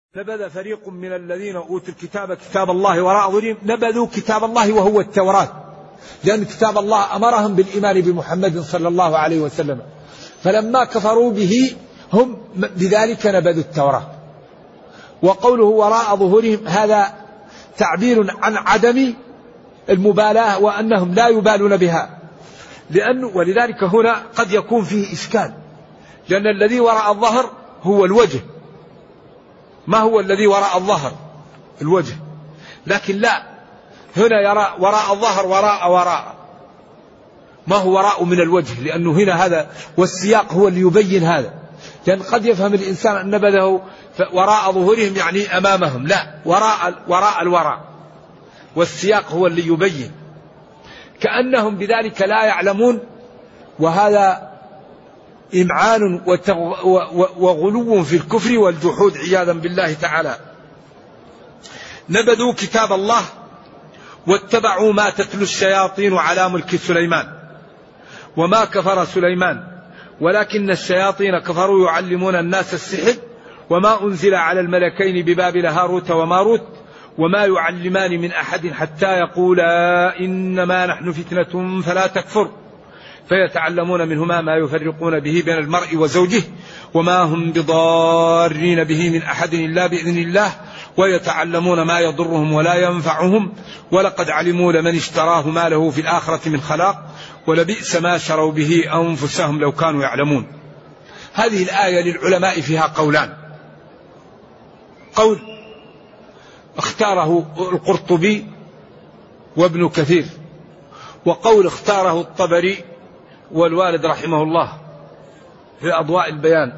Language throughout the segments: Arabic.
نبذ فريق من الذين أوتوا الكتاب كتاب الله وراء ظهورهم، نبذوا كتاب الله وهو التوراة، لأن كتاب الله أمرهم بالإيمان بمحمد صلى الله عليه وسلم، فلما كفروا به هم بذلك نبذوا التوراة. وقوله وراء ظهورهم هذا تعبير عن عدم المبالاة وأنهم لا يبالون بها، ولذلك هنا قد يكون فيه إشكال، لأن الذي وراء الظهر هو الوجه. ما هو الذي وراء الظهر؟ الوجه. لكن لا، هنا يرى وراء الظهر وراء ما هو وراء من الوجه، لأنه هنا هذا، والسياق هو اللي يبين هذا. لأن قد يفهم الإنسان أن نبذه وراء ظهورهم يعني أمامهم، لا، وراء الوراء، والسياق هو اللي يبين، كأنهم بذلك لا يعلمون، وهذا إمعان وغلو في الكفر والجحود عياذا بالله تعالى. نبذوا كتاب الله واتبعوا ما تتلو الشياطين على ملك سليمان وما كفر سليمان ولكن الشياطين كفروا يعلمون الناس السحر وما أنزل على الملكين ببابل هاروت وماروت وما يعلمان من أحد حتى يقولا إنما نحن فتنة فلا تكفر فيتعلمون منهما ما يفرقون به بين المرء وزوجه وما هم بضارين به من أحد إلا بإذن الله ويتعلمون ما يضرهم ولا ينفعهم ولقد علموا لمن اشتراه ما له في الآخرة من خلاق ولبئس ما شروا به أنفسهم لو كانوا يعلمون. هذه الآية للعلماء فيها قولان، قول اختاره القرطبي وابن كثير، وقول اختاره الطبري والوالد رحمه الله في أضواء البيان.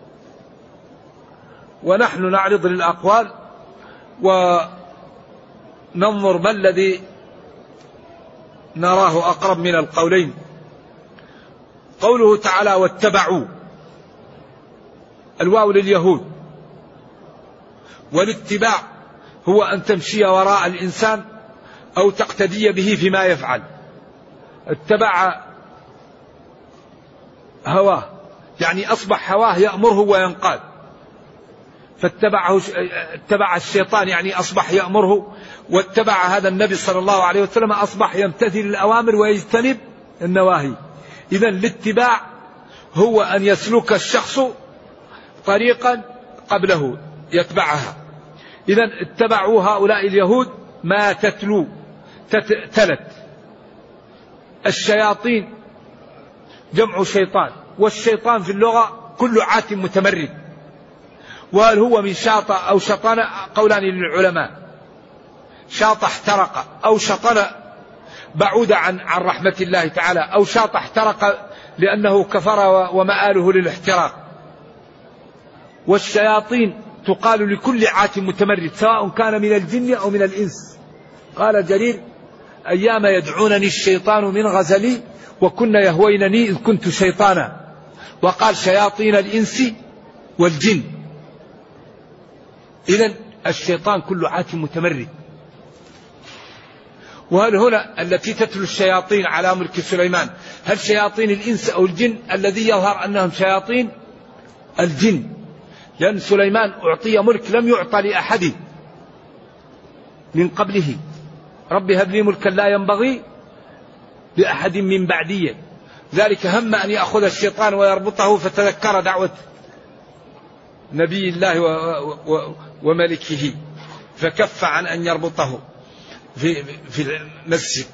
ونحن نعرض للأقوال وننظر ما الذي نراه أقرب من القولين. قوله تعالى واتبعوا، الواو لليهود، والاتباع هو أن تمشي وراء الإنسان أو تقتدي به فيما يفعل. اتبع هواه يعني أصبح هواه يأمره وينقاد، اتبع الشيطان يعني أصبح يأمره، واتبع هذا النبي صلى الله عليه وسلم أصبح يمتثل الأوامر ويجتنب النواهي. إذن الاتباع هو أن يسلك الشخص طريقا قبله يتبعها. إذن اتبعوا هؤلاء اليهود ما تتلو تلت الشياطين، جمع شيطان، والشيطان في اللغة كل عات متمرد، وهل هو من شاط أو شطن قولان للعلماء، شاط احترق أو شطن بعود عن رحمة الله تعالى، أو شاط احترق لأنه كفر ومآله للاحتراق. والشياطين تقال لكل عات متمرد سواء كان من الجن أو من الإنس. قال جرير أيام يدعونني الشيطان من غزلي وكن يهوينني إذ كنت شيطانا، وقال شياطين الإنس والجن. إذن الشيطان كل عات متمرد. وهل هنا التي تتلو الشياطين على ملك سليمان هل شياطين الإنس أو الجن؟ الذي يظهر أنهم شياطين الجن، لأن سليمان أعطي ملك لم يعطى لأحد من قبله، رب هب لي ملكا لا ينبغي لأحد من بعدي، ذلك هم أن يأخذ الشيطان ويربطه فتذكر دعوة نبي الله وملكه فكف عن أن يربطه في المسجد.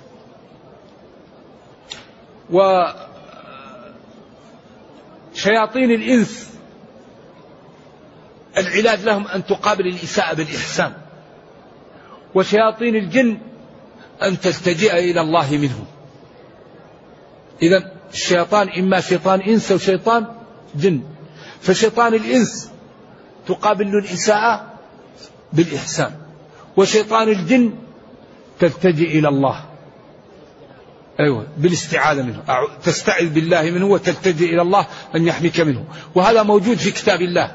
وشياطين الإنس العلاج لهم أن تقابل الإساءة بالإحسان، وشياطين الجن أن تلتجئ إلى الله منهم. إذن الشيطان إما شيطان إنس أو شيطان جن، فشيطان الإنس تقابل الإساءة بالإحسان، وشيطان الجن تلتجئ إلى الله بالاستعاذة منه، تستعذ بالله منه وتلتجئ إلى الله أن يحميك منه. وهذا موجود في كتاب الله،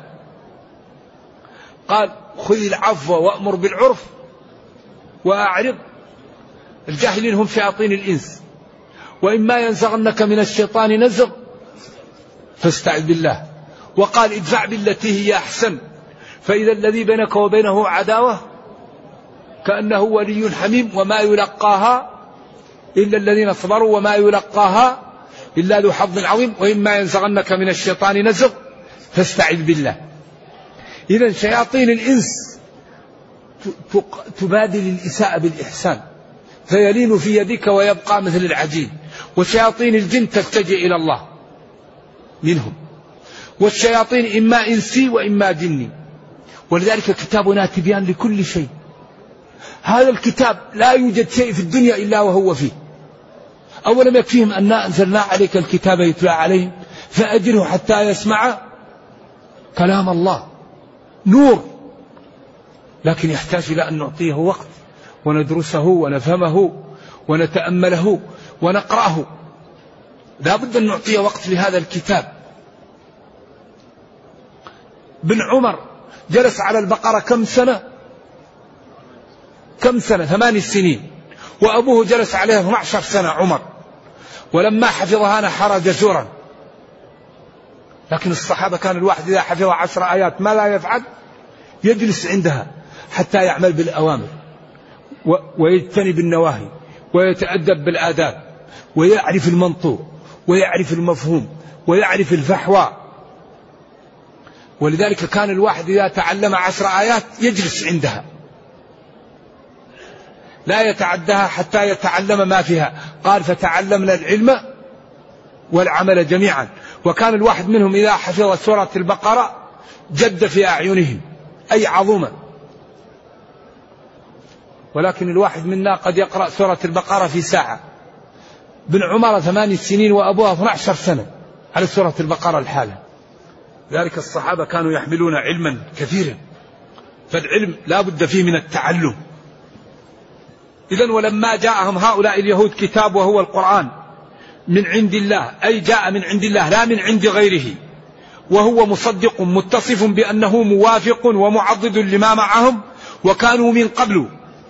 قال خذ العفو وأمر بالعرف وأعرض. الجاهلين هم شياطين الإنس، وإما ينزغنك من الشيطان نزغ فاستعذ بالله. وقال ادفع بالتي هي أحسن فإذا الذي بينك وبينه عداوة كأنه ولي حميم وما يلقاها إلا الذين صبروا وما يلقاها إلا ذو حظ عظيم وإما ينزغنك من الشيطان نزغ فاستعذ بالله. إذا شياطين الإنس تبادل الإساءة بالإحسان فيلين في يدك ويبقى مثل العجين، وشياطين الجن تتجه إلى الله منهم، والشياطين إما إنسي وإما جني. ولذلك كتابنا تبيان لكل شيء. هذا الكتاب لا يوجد شيء في الدنيا إلا وهو فيه. أولم يكفيهم أننا أنزلنا عليك الكتاب يتلى عليهم فأجره حتى يسمع كلام الله. نور، لكن يحتاج إلى أن نعطيه وقت وندرسه ونفهمه ونتأمله ونقرأه. لا بد أن نعطيه وقت لهذا الكتاب. بن عمر جلس على البقرة كم سنة 8 سنين، وأبوه جلس عليها 12 سنة عمر، ولما حفظها نحر جزورا. لكن الصحابة كان الواحد إذا حفظ 10 آيات ما لا يفعل يجلس عندها حتى يعمل بالأوامر ويجتنب النواهي ويتأدب بالآداب ويعرف المنطوق ويعرف المفهوم ويعرف الفحوى. ولذلك كان الواحد إذا تعلم 10 آيات يجلس عندها لا يتعدها حتى يتعلم ما فيها. قال فتعلمنا العلم والعمل جميعا. وكان الواحد منهم إذا حفظ سورة البقرة جد في أعينهم أي عظومة. ولكن الواحد منا قد يقرأ سورة البقرة في ساعة. بن عمر 8 سنين وأبوها 12 سنة على سورة البقرة الحالة. ذلك الصحابة كانوا يحملون علما كثيرا، فالعلم لا بد فيه من التعلم. إذن ولما جاءهم هؤلاء اليهود كتاب وهو القرآن من عند الله، أي جاء من عند الله لا من عند غيره، وهو مصدق متصف بأنه موافق ومعضد لما معهم وكانوا من قبل.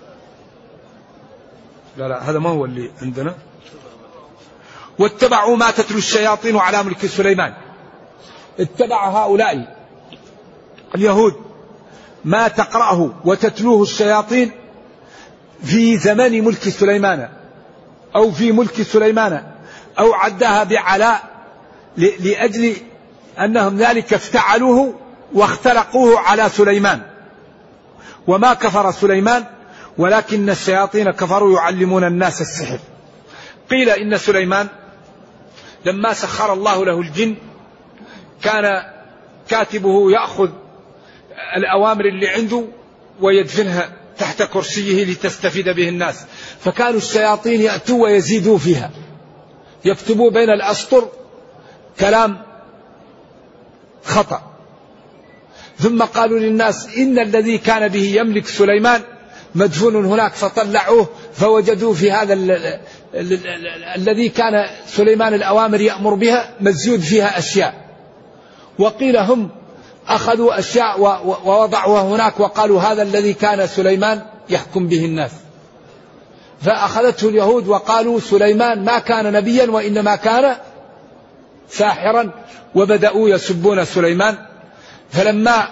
لا هذا ما هو اللي عندنا. واتبعوا ما تتلو الشياطين على ملك سليمان. اتبع هؤلاء اليهود ما تقرأه وتتلوه الشياطين في زمن ملك سليمان أو في ملك سليمان، أو عدها بعلاء لأجل أنهم ذلك افتعلوه واختلقوه على سليمان. وما كفر سليمان ولكن الشياطين كفروا يعلمون الناس السحر. قيل إن سليمان لما سخر الله له الجن كان كاتبه يأخذ الأوامر اللي عنده ويدفنها تحت كرسيه لتستفيد به الناس، فكانوا الشياطين يأتوا ويزيدوا فيها، يكتبوا بين الأسطر كلام خطأ. ثم قالوا للناس إن الذي كان به يملك سليمان مدفون هناك، فطلعوه فوجدوا في هذا الذي كان سليمان الأوامر يأمر بها مزيود فيها أشياء. وقيل هم أخذوا أشياء ووضعوها هناك وقالوا هذا الذي كان سليمان يحكم به الناس. فأخذته اليهود وقالوا سليمان ما كان نبيا وإنما كان ساحرا، وبدأوا يسبون سليمان. فلما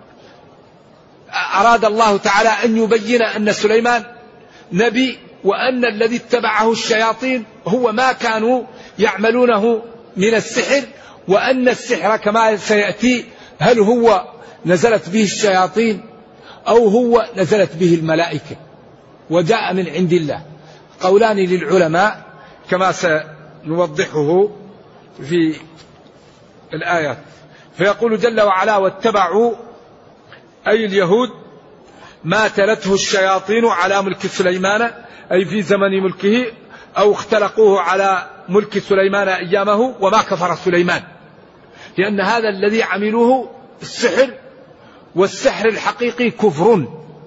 أراد الله تعالى أن يبين أن سليمان نبي وأن الذي اتبعه الشياطين هو ما كانوا يعملونه من السحر، وأن السحر كما سيأتي هل هو نزلت به الشياطين أو هو نزلت به الملائكة وجاء من عند الله. قولان للعلماء كما سنوضحه في الآيات. فيقول جل وعلا واتبعوا أي اليهود ما تلته الشياطين على ملك سليمان، أي في زمن ملكه، أو اختلقوه على ملك سليمان أيامه. وما كفر سليمان، لأن هذا الذي عملوه السحر، والسحر الحقيقي كفر،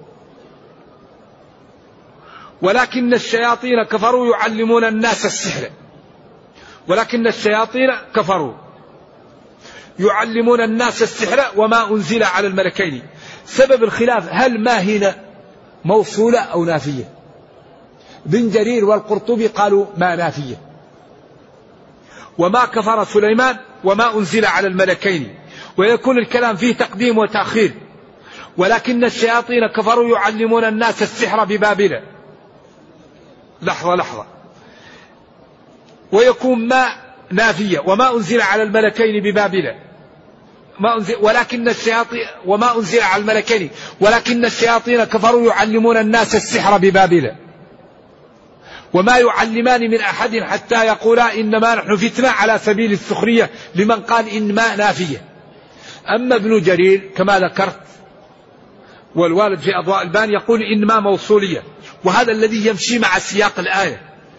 ولكن الشياطين كفروا يعلمون الناس السحر. ولكن الشياطين كفروا يعلمون الناس السحر وما أنزل على الملكين. سبب الخلاف هل ما هنا موصولة أو نافية؟ بن جرير والقرطبي قالوا ما نافية. وما كفر سليمان وما أنزل على الملكين، ويكون الكلام فيه تقديم وتأخير. ولكن الشياطين كفروا يعلمون الناس السحر ببابل. لحظة. ويكون ما نافية. وما أنزل على الملكين ببابل وما أنزل على الملكين ولكن الشياطين كفروا يعلمون الناس السحر ببابل وما يعلمان من أحد حتى يقولا إنما نحن فتنة على سبيل السخرية لمن قال إنما نافية. أما ابن جرير كما ذكرت والوالد في أضواء البان يقول إنما موصولية، وهذا الذي يمشي مع سياق الآية.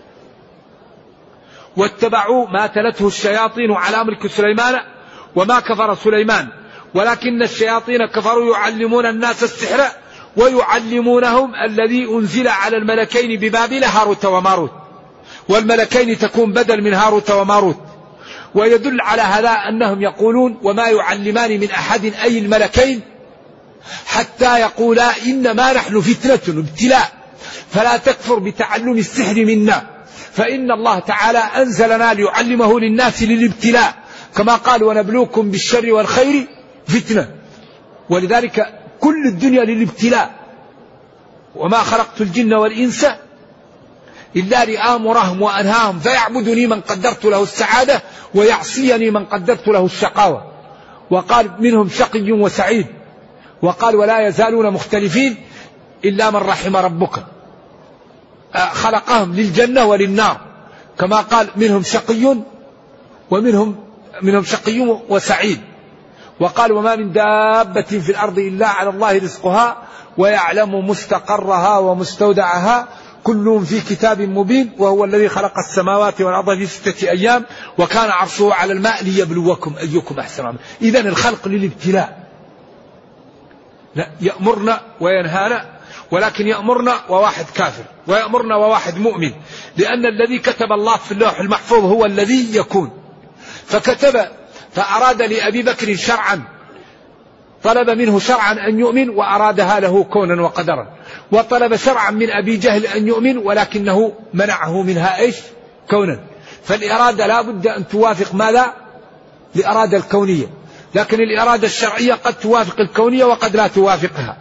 واتبعوا ما تلته الشياطين على ملك سليمان وما كفر سليمان ولكن الشياطين كفروا يعلمون الناس السحر ويعلمونهم الذي أنزل على الملكين ببابل هاروت وماروت، والملكين تكون بدل من هاروت وماروت. ويدل على هذا أنهم يقولون وما يعلمان من أحد أي الملكين حتى يقولا إنما نحن فتنة ابتلاء فلا تكفر بتعلم السحر منا، فإن الله تعالى أنزلنا ليعلمه للناس للابتلاء، كما قال ونبلوكم بالشر والخير فتنة. ولذلك كل الدنيا للابتلاء. وما خلقت الجن والإنس إلا لآمرهم وأنهاهم فيعبدني من قدرت له السعادة ويعصيني من قدرت له الشقاوة. وقال منهم شقي وسعيد، وقال ولا يزالون مختلفين إلا من رحم ربك. خلقهم للجنة وللنار، كما قال منهم شقي ومنهم شقي وسعيد. وقال وما من دابة في الأرض إلا على الله رزقها ويعلم مستقرها ومستودعها كل في كتاب مبين وهو الذي خلق السماوات والأرض في 6 أيام وكان عرشه على الماء ليبلوكم أيكم أحسن عملا. إذن الخلق للابتلاء، لا يأمرنا وينهانا، ولكن يأمرنا وواحد كافر ويأمرنا وواحد مؤمن، لأن الذي كتب الله في اللوح المحفوظ هو الذي يكون. فكتب فأراد لأبي بكر شرعا، طلب منه شرعا أن يؤمن وأرادها له كونا وقدرا، وطلب شرعا من أبي جهل أن يؤمن ولكنه منعه منها إيش؟ كونا. فالإرادة لا بد أن توافق ماذا؟ الإرادة الكونية، لكن الإرادة الشرعية قد توافق الكونية وقد لا توافقها.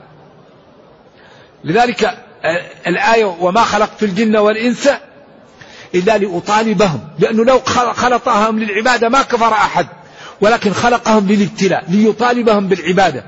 لذلك الآية وما خلقت الجن والإنس إلا لأطالبهم، لأنه لو خلقهم للعبادة ما كفر أحد، ولكن خلقهم للابتلاء ليطالبهم بالعبادة.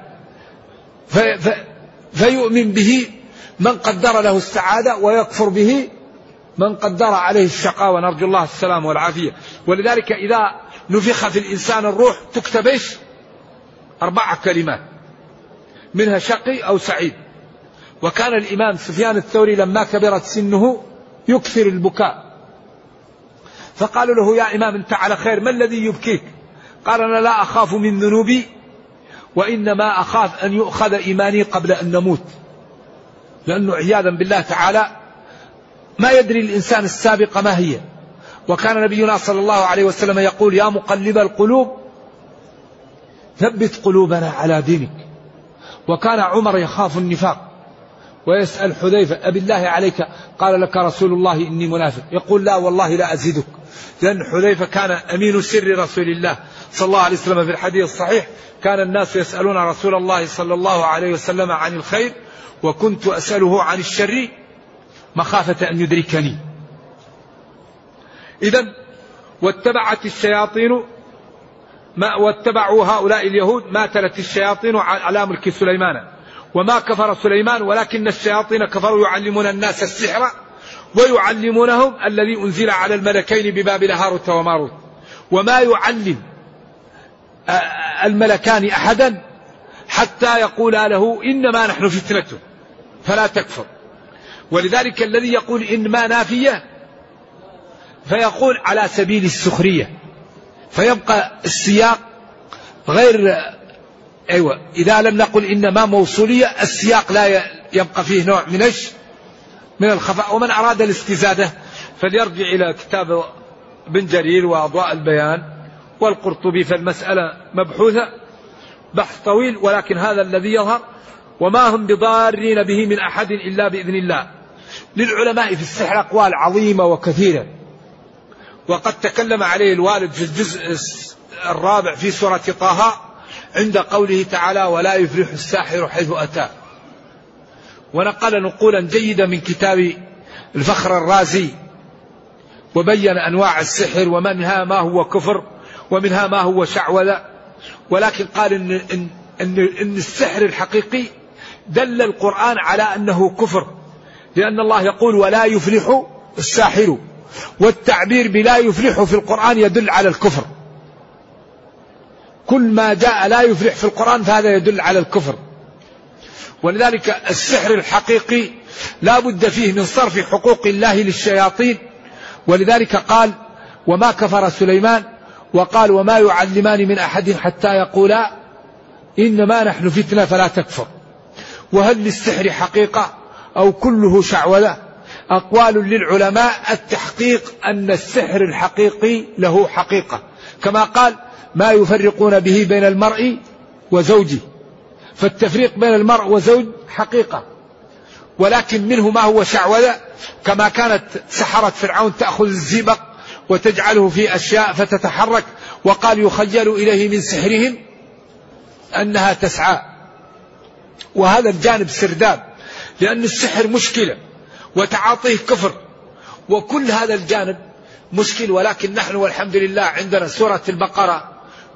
فيؤمن به من قدر له السعادة ويكفر به من قدر عليه الشقاء، ونرجو الله السلام والعافية. ولذلك إذا نفخ في الإنسان الروح تكتب إيش؟ 4 كلمات منها شقي أو سعيد. وكان الإمام سفيان الثوري لما كبرت سنه يكثر البكاء، فقالوا له يا إمام أنت على خير، ما الذي يبكيك؟ قال أنا لا أخاف من ذنوبي وإنما أخاف أن يؤخذ إيماني قبل أن نموت، لأنه عياذا بالله تعالى ما يدري الإنسان السابقة ما هي. وكان نبينا صلى الله عليه وسلم يقول يا مقلب القلوب ثبت قلوبنا على دينك. وكان عمر يخاف النفاق ويسأل حذيفة أبي الله عليك؟ قال لك رسول الله إني منافق. يقول لا والله لا أزيدك، لأن حذيفة كان أمين سر رسول الله صلى الله عليه وسلم. في الحديث الصحيح كان الناس يسألون رسول الله صلى الله عليه وسلم عن الخير وكنت أسأله عن الشر مخافة أن يدركني. إذن واتبعت الشياطين واتبعوا هؤلاء اليهود ما تلت الشياطين على ملك سليمان وما كفر سليمان ولكن الشياطين كفروا يعلمون الناس السحر ويعلمونهم الذي أنزل على الملكين ببابل هاروت وماروت. وما يعلم الملكان أحدا حتى يقولا له إنما نحن فتنة فلا تكفر. ولذلك الذي يقول إنما نافية فيقول على سبيل السخرية، فيبقى السياق غير إذا لم نقل إنما موصولية السياق لا يبقى فيه نوع من الخفاء. ومن أراد الاستزادة فليرجع إلى كتاب ابن جرير وأضواء البيان والقرطبي، فالمسألة مبحوثة بحث طويل، ولكن هذا الذي يظهر وما هم بضارين به من أحد إلا بإذن الله. للعلماء في السحر أقوال عظيمة وكثيرة، وقد تكلم عليه الوالد في الجزء 4 في سورة طه عند قوله تعالى ولا يفلح الساحر حيث أتى. ونقل نقولا جيدة من كتاب الفخر الرازي وبين أنواع السحر ومنها ما هو كفر ومنها ما هو شعوذة، ولكن قال إن السحر الحقيقي دل القرآن على أنه كفر، لأن الله يقول ولا يفلح الساحر، والتعبير بلا يفلح في القرآن يدل على الكفر. كل ما جاء لا يفلح في القرآن فهذا يدل على الكفر. ولذلك السحر الحقيقي لا بد فيه من صرف حقوق الله للشياطين، ولذلك قال وما كفر سليمان، وقال وما يعلمان من أحد حتى يقولا إنما نحن فتنة فلا تكفر. وهل للسحر حقيقة أو كله شعوذة؟ أقوال للعلماء. التحقيق أن السحر الحقيقي له حقيقة، كما قال ما يفرقون به بين المرء وزوجه، فالتفريق بين المرء وزوج حقيقة، ولكن منه ما هو شعوذة، كما كانت سحرة فرعون تأخذ الزئبق وتجعله في أشياء فتتحرك، وقال يخيل إليه من سحرهم أنها تسعى. وهذا الجانب سرداب، لأن السحر مشكلة وتعاطيه كفر، وكل هذا الجانب مشكل. ولكن نحن والحمد لله عندنا سورة البقرة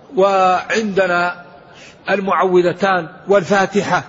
وعندنا المعوذتان والفاتحة،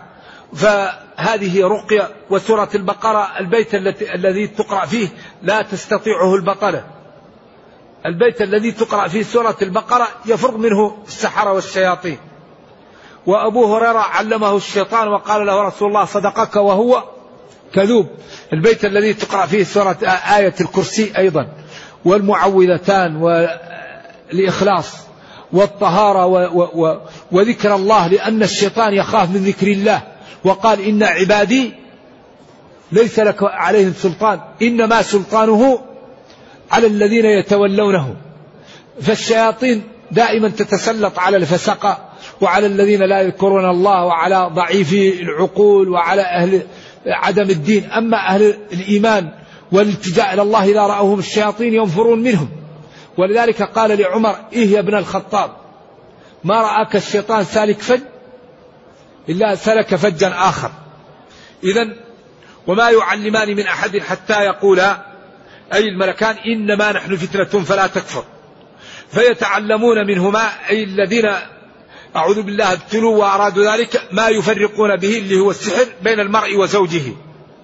فهذه رقية. وسورة البقرة البيت الذي تقرأ فيه لا تستطيعه البطلة، البيت الذي تقرأ فيه سورة البقرة يفرغ منه السحرة والشياطين. وأبو هريرة علمه الشيطان وقال له رسول الله صدقك وهو كذوب. البيت الذي تقرأ فيه سورة آية الكرسي أيضا، والمعوذتان والإخلاص والطهارة وذكر الله، لأن الشيطان يخاف من ذكر الله، وقال إن عبادي ليس لك عليهم سلطان إنما سلطانه على الذين يتولونه. فالشياطين دائما تتسلط على الفسقة وعلى الذين لا يذكرون الله وعلى ضعيفي العقول وعلى أهل عدم الدين. أما أهل الإيمان والالتجاء إلى الله إذا رأوهم الشياطين ينفرون منهم. ولذلك قال لعمر إيه يا ابن الخطاب ما رأك الشيطان سالك فج إلا سلك فجا آخر. إذن وما يعلمان من أحد حتى يقولا أي الملكان إنما نحن فتنة فلا تكفر، فيتعلمون منهما أي الذين أعوذ بالله ابتلوا وأرادوا ذلك ما يفرقون به اللي هو السحر بين المرء وزوجه.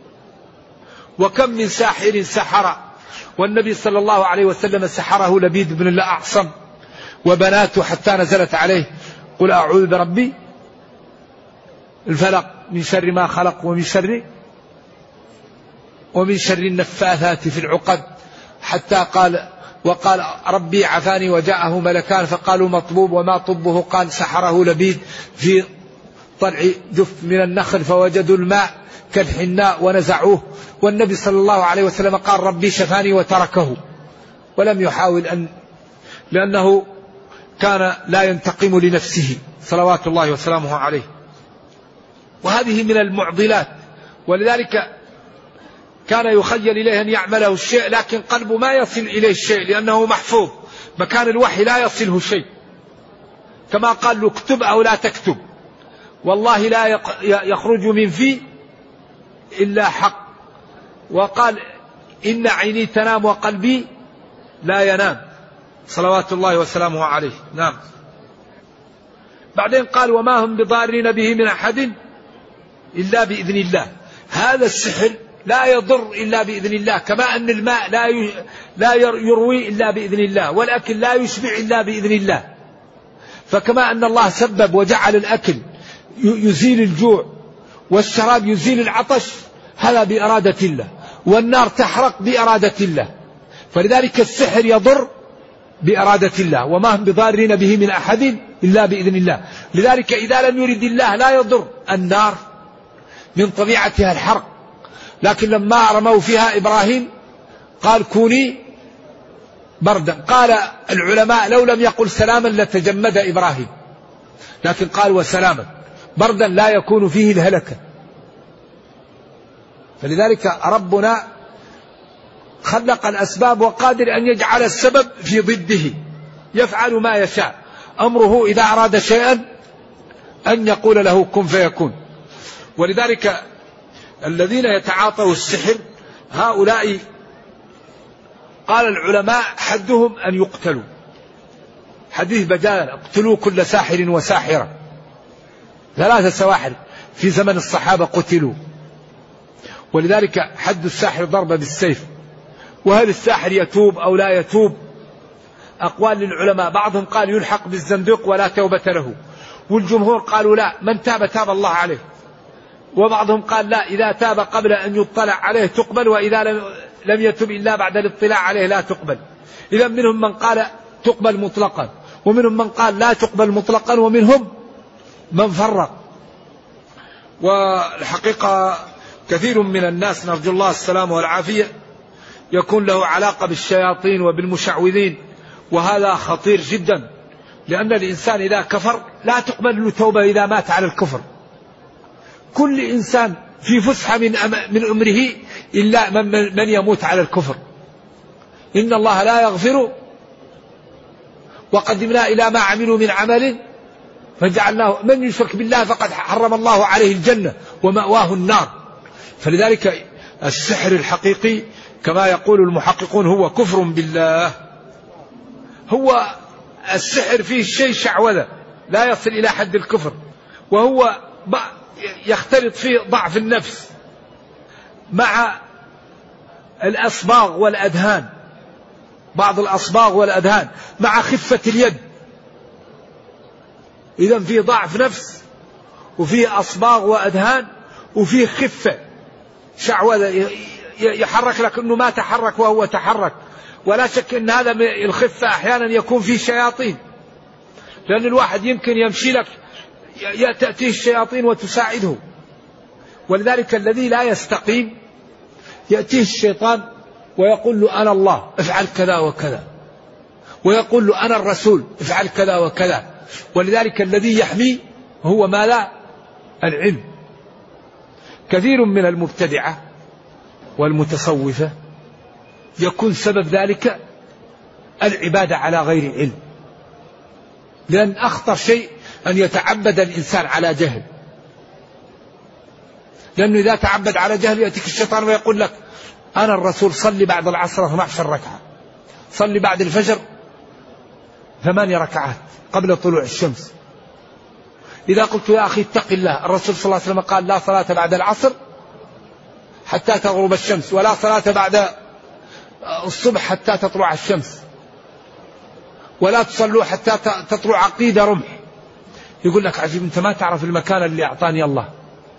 وكم من ساحر سحر، والنبي صلى الله عليه وسلم سحره لبيد بن الأعصم وبناته حتى نزلت عليه قل أعوذ بربي الفلق من شر ما خلق ومن شر النفاثات في العقد، حتى وقال ربي عفاني وجاءه ملكان فقالوا مطبوب وما طبه، قال سحره لبيد في طلع جف من النخل فوجدوا الماء كالحناء ونزعوه، والنبي صلى الله عليه وسلم قال ربي شفاني وتركه ولم يحاول لأنه كان لا ينتقم لنفسه صلوات الله وسلامه عليه. وهذه من المعضلات، ولذلك كان يخيل إليه أن يعمله الشيء لكن قلبه ما يصل إليه الشيء لأنه محفوظ، مكان الوحي لا يصله شيء، كما قال له اكتب أو لا تكتب والله لا يخرج من في إلا حق، وقال إن عيني تنام وقلبي لا ينام صلوات الله وسلامه عليه. نعم. بعدين قال وما هم بضارين به من أحد إلا بإذن الله. هذا السحر لا يضر إلا بإذن الله، كما أن الماء لا يروي إلا بإذن الله، والأكل لا يشبع إلا بإذن الله، فكما أن الله سبب وجعل الأكل يزيل الجوع والشراب يزيل العطش هذا بإرادة الله، والنار تحرق بإرادة الله، فلذلك السحر يضر بإرادة الله وما هم بضارين به من أحد إلا بإذن الله. لذلك إذا لم يرد الله لا يضر. النار من طبيعتها الحرق، لكن لما رموا فيها إبراهيم قال كوني بردا، قال العلماء لو لم يقل سلاما لتجمد إبراهيم، لكن قال وسلاما بردا لا يكون فيه الهلكة. فلذلك ربنا خلق الأسباب وقادر أن يجعل السبب في ضده، يفعل ما يشاء، أمره إذا أراد شيئا أن يقول له كن فيكون. ولذلك الذين يتعاطوا السحر هؤلاء قال العلماء حدهم أن يقتلوا. حديث بجال اقتلوا كل ساحر وساحرة، 3 سواحر في زمن الصحابة قتلوا. ولذلك حد الساحر ضربة بالسيف. وهل الساحر يتوب أو لا يتوب؟ أقوال للعلماء، بعضهم قال يلحق بالزندق ولا توبة له، والجمهور قالوا لا، من تاب تاب الله عليه. وبعضهم قال لا، إذا تاب قبل أن يطلع عليه تقبل، وإذا لم يتب إلا بعد الاطلاع عليه لا تقبل. إذا منهم من قال تقبل مطلقا، ومنهم من قال لا تقبل مطلقا، ومنهم من فرق. والحقيقة كثير من الناس نرجو الله السلام والعافية يكون له علاقة بالشياطين وبالمشعوذين، وهذا خطير جدا، لأن الإنسان إذا كفر لا تقبل له توبة إذا مات على الكفر. كل إنسان في فسحة من أمره إلا من يموت على الكفر. إن الله لا يغفر وقدمنا إلى ما عملوا من عمل فجعلناه، من يشرك بالله فقد حرم الله عليه الجنة ومأواه النار. فلذلك السحر الحقيقي كما يقول المحققون هو كفر بالله. هو السحر فيه شيء شعوذة لا يصل إلى حد الكفر، وهو يختلط فيه ضعف النفس مع الأصباغ والأذهان، بعض الأصباغ والأذهان مع خفة اليد. إذن فيه ضعف نفس وفيه أصباغ وأذهان وفيه خفة شعوذة، يحرك لك أنه ما تحرك وهو تحرك. ولا شك أن هذا الخفة أحيانا يكون فيه شياطين، لأن الواحد يمكن يمشي لك تأتيه الشياطين وتساعده. ولذلك الذي لا يستقيم يأتيه الشيطان ويقول له أنا الله افعل كذا وكذا، ويقول له أنا الرسول افعل كذا وكذا. ولذلك الذي يحمي هو ما لا العلم. كثير من المبتدعة والمتصوفة يكون سبب ذلك العبادة على غير علم، لأن أخطر شيء أن يتعبد الإنسان على جهل. لأنه إذا تعبد على جهل يأتيك الشيطان ويقول لك أنا الرسول صلي بعد العصر 12 ركعة، صلي بعد الفجر 8 ركعات قبل طلوع الشمس. إذا قلت يا أخي اتق الله، الرسول صلى الله عليه وسلم قال لا صلاة بعد العصر حتى تغرب الشمس، ولا صلاة بعد الصبح حتى تطلع الشمس، ولا تصلوا حتى تطلع عقيدة رمح. يقول لك عجيب أنت ما تعرف المكان اللي أعطاني الله.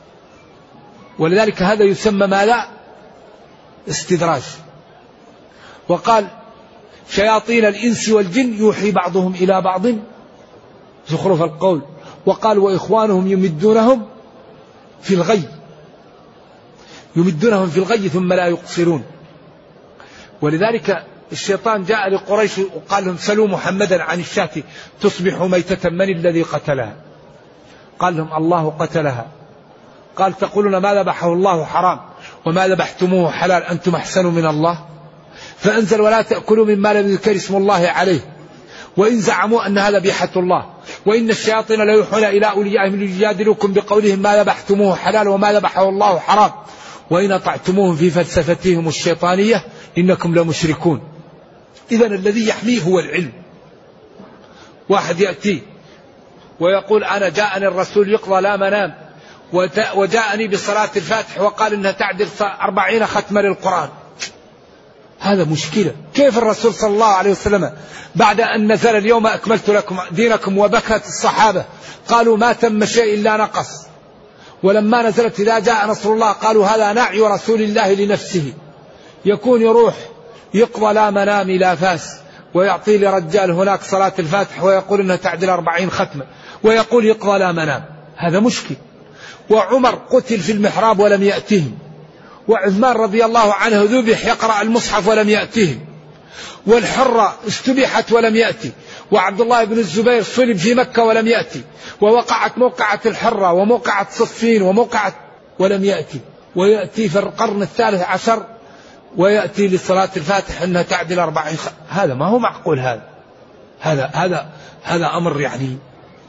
ولذلك هذا يسمى ما لا استدراج. وقال شياطين الإنس والجن يوحي بعضهم إلى بعض زخرف القول. وقال وإخوانهم يمدونهم في الغي، يمدونهم في الغي ثم لا يقصرون. ولذلك الشيطان جاء لقريش وقال لهم سلوا محمدا عن الشاة تصبح ميتة من الذي قتلها؟ قال لهم الله قتلها. قال تقولون ما ذبحه الله حرام وما ذبحتموه حلال أنتم أحسن من الله؟ فأنزل ولا تأكلوا مما لم يذكر اسم الله عليه، وإن زعموا أن هذا ذبيحة الله، وإن الشياطين ليوحون إلى أوليائهم ليجادلوكم بقولهم ما ذبحتموه حلال وما ذبحه الله حرام وإن أطعتموهم في فلسفتهم الشيطانية إنكم لمشركون. إذن الذي يحميه هو العلم. واحد يأتي ويقول أنا جاءني الرسول يقضى لا منام وجاءني بصلاة الفاتح وقال إنها تعدل 40 ختمة للقرآن. هذا مشكلة. كيف الرسول صلى الله عليه وسلم بعد أن نزل اليوم أكملت لكم دينكم وبكت الصحابة قالوا ما تم شيء إلا نقص، ولما نزلت إذا جاء نصر الله قالوا هذا نعي رسول الله لنفسه، يكون يروح يقضى لا منام لا فاس ويعطي لرجال هناك صلاة الفاتح ويقول إنها تعدل 40 ختمة ويقول يقضى لا منام. هذا مشكل. وعمر قتل في المحراب ولم يأتهم، وعثمان رضي الله عنه ذبح يقرأ المصحف ولم يأتهم، والحرة استبيحت ولم يأتي، وعبد الله بن الزبير صلب في مكة ولم يأتي، ووقعت موقعة الحرة وموقعة صفين وموقعة ولم يأتي، ويأتي في القرن 13 ويأتي لصلاة الفاتح أنها تعدل 40. هذا ما هو معقول. هذا أمر يعني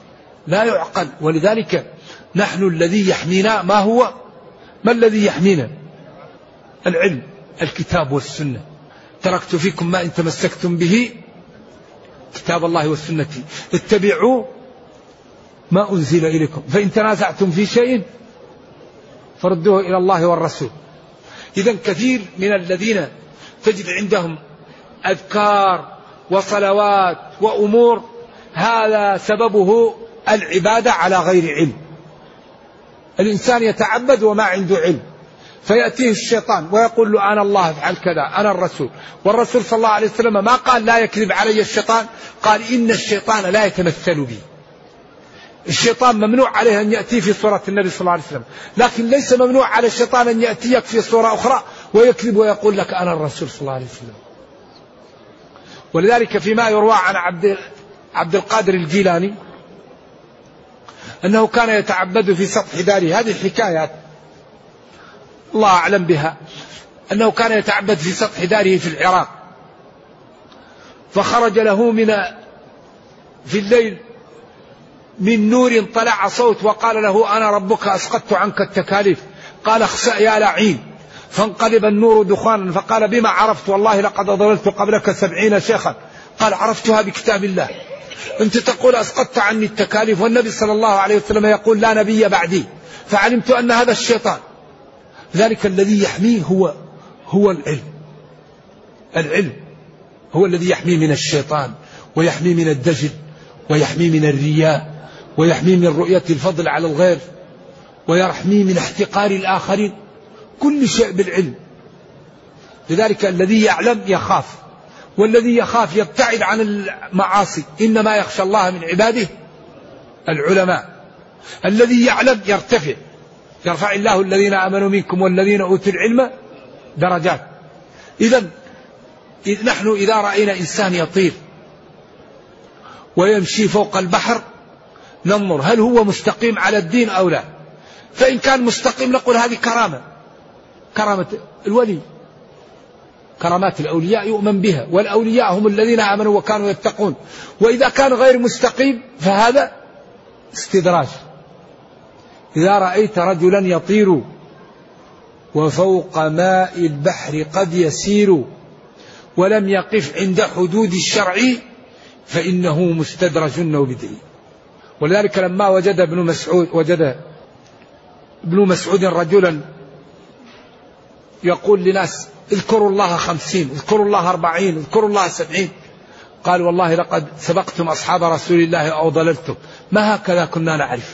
لا يعقل. ولذلك نحن الذي يحمينا ما الذي يحمينا؟ العلم، الكتاب والسنة. تركت فيكم ما إن تمسكتم به كتاب الله والسنة اتبعوا ما أنزل إليكم فإن تنازعتم في شيء فردوه إلى الله والرسول. إذن كثير من الذين تجد عندهم أذكار وصلوات وأمور هذا سببه العبادة على غير علم. الإنسان يتعبد وما عنده علم، فيأتيه الشيطان ويقول له أنا الله افعل كذا، أنا الرسول. والرسول صلى الله عليه وسلم ما قال لا يكذب علي الشيطان، قال إن الشيطان لا يتمثل بي. الشيطان ممنوع عليه أن يأتي في صورة النبي صلى الله عليه وسلم، لكن ليس ممنوع على الشيطان أن يأتيك في صورة أخرى ويكذب ويقول لك أنا الرسول صلى الله عليه وسلم. ولذلك فيما يروى عن عبد القادر الجيلاني أنه كان يتعبد في سطح داره، هذه الحكايات الله أعلم بها، أنه كان يتعبد في سطح داره في العراق، فخرج له في الليل من نور طلع صوت وقال له أنا ربك أسقطت عنك التكاليف. قال اخسأ يا لعين، فانقلب النور دخانا فقال بما عرفت؟ والله لقد ضللت قبلك 70 شيخا. قال عرفتها بكتاب الله. أنت تقول أسقطت عني التكاليف والنبي صلى الله عليه وسلم يقول لا نبي بعدي، فعلمت أن هذا الشيطان. ذلك الذي يحميه هو العلم. العلم هو الذي يحميه من الشيطان ويحميه من الدجل ويحميه من الرياء ويحميه من رؤية الفضل على الغير ويحميه من احتقار الآخرين، كل شيء بالعلم. لذلك الذي يعلم يخاف، والذي يخاف يبتعد عن المعاصي. إنما يخشى الله من عباده العلماء. الذي يعلم يرفع الله الذين آمنوا منكم والذين أوتوا العلم درجات. إذن نحن إذا رأينا إنسان يطير ويمشي فوق البحر ننظر هل هو مستقيم على الدين أو لا. فإن كان مستقيم نقول هذه كرامة الولي، كرامات الأولياء يؤمن بها، والأولياء هم الذين آمنوا وكانوا يتقون. وإذا كان غير مستقيم فهذا استدراج. إذا رأيت رجلا يطير وفوق ماء البحر قد يسير ولم يقف عند حدود الشرع فإنه مستدرج وبدعي. ولذلك لما وجد ابن مسعود رجلا يقول لناس اذكروا الله 50، اذكروا الله 40، اذكروا الله 70، قال والله لقد سبقتم أصحاب رسول الله أو ضللتم، ما هكذا كنا نعرف.